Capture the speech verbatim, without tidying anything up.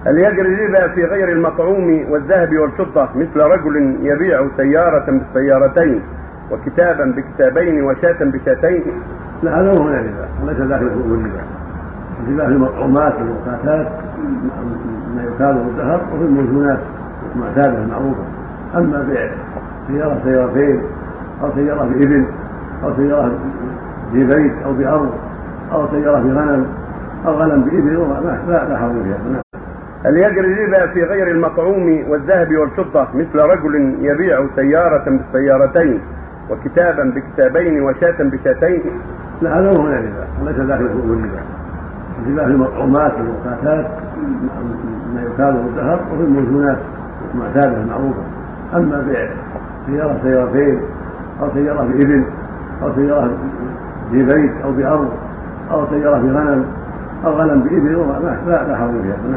هل يجري الربا في غير المطعوم والذهب والفضة مثل رجل يبيع سيارة بالسيارتين وكتابا بكتابين وشاة بشاتين؟ لا، هذا هو الربا وليس داخل في الربا. الربا في المطعومات والمقاتات ما يكال بالذهب وفي الموزونات المعتادة المعروفة. أما بيع سيارة سيارتين أو سيارة بإبل أو سيارة في بيت أو بأرض أو سيارة في غنم أو غنم بإبل لا لا حول فيها. هل يجري الربا في غير المطعوم والذهب والفضة مثل رجل يبيع سيارة بالسيارتين وكتابا بكتابين وشاة بشاتين؟ لا، هذا هو الربا وليس داخل في الربا. الربا في المطعومات والمقاتات ما يكال بالذهب وفي الموزونات المعتادة المعروفة. أما بيع سيارة سيارتين أو سيارة بإبل أو سيارة في بيت أو بأرض أو سيارة في غنم أو غنم بإبل لا لا حول فيها.